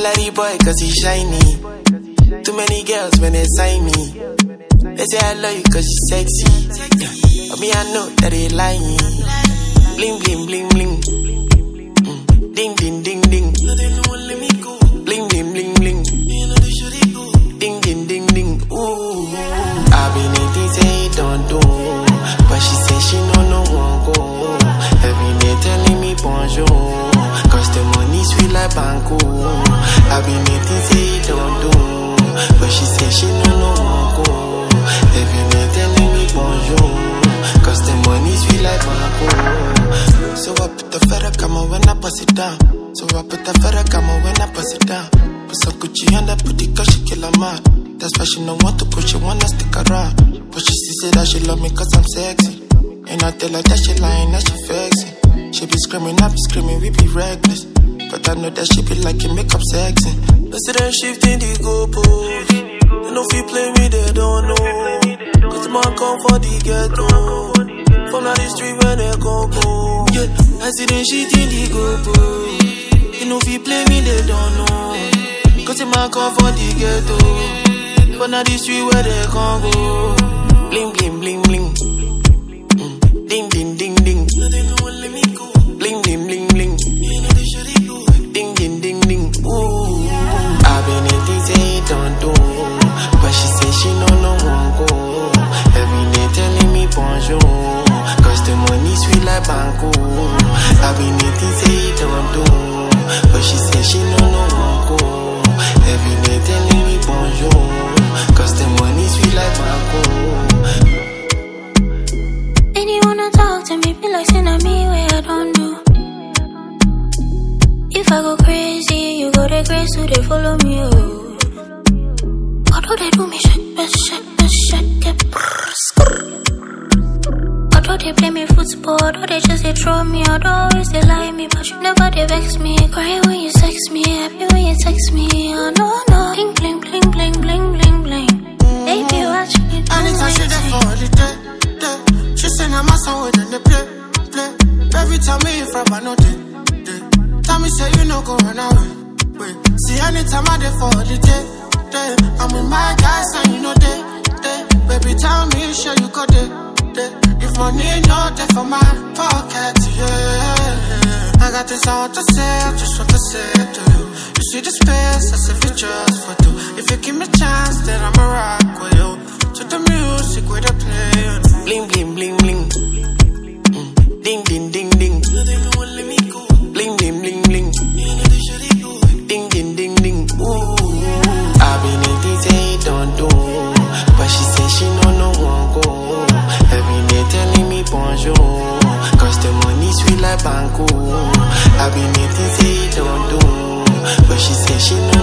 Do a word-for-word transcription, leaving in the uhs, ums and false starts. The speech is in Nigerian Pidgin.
Salary boy cause he shiny. Too many girls when they sign me. They say I love you cause you sexy. Yeah. But me I know that they lying. Bling bling bling bling. Mm. Ding ding ding ding. Bling bling bling bling. Ding ding ding ding. Ooh. I been eating say don't do, but she say she no no won't go. Every day telling me bonjour, cause the money sweet like banco. I been eating say don't do, but she say she no no won't go. Every day telling me bonjour, cause the money sweet like banco. So I put the feather come when I pass it down. So I put the feather come when I pass it down. Put some Gucci on that put it cause she kill a man. That's why she don't want to go, she wanna stick around. But she still say that she love me cause I'm sexy. And I tell her that she lying, that she flexing. She be screaming, I be screaming, we be reckless. But I know that she be liking makeup sexy. President shifting the goalpost. They know if you play me, they don't know. Cause the man come for the ghetto. From the street where they go go. Yeah, president shifting the goalpost. They know if you play me, they don't know. Cause the man come for the ghetto. From the street where they come go. Bling bling bling bling. Mm. Ding ding ding ding. Bling bling bling bling. Ding ding ding ding. Ooh. I been eating say don't do, but she say she no no won't go. Every day telling me bonjour, cause the money sweet like banco. I been eating say don't do, but she say she no no won't go. Every day telling me bonjour, cause the money sweet like banco. And you wanna talk to me, be like saying to me where I don't do. If I go crazy, you go there crazy, so they follow me, oh. Although they do me shake, but shake, but shake, get although they play me football, although they just they throw me out, always they lie me, but you never they vex me. Cry when you sex me, happy when you text me, oh no, no. Bling, bling, bling, bling, bling, bling, bling. Baby, watch me do anytime she there for the day, day. She say I'm a song with them, they play, play. Every time me in front, I know they, they. Tell me say you no go run away, wait. See anytime I there for the day, day. I'm with my guys and you know they, they. Baby tell me sure you got it, they. If money no there for my pocket, yeah. I got this I want to say, I just want to say to you. You see the space, as if it's just for two. If you give me a chance, then I'ma rock with you. To the music with the play. Bling bling bling bling. Mm. Ding ding ding ding. Bling bling bling bling. Ding ding ding ding. Ooh. I been eating say don't do, but she say she no no won't go. Every day telling me bonjour, cause the money sweet like banco. I been eating say don't do, but she say she no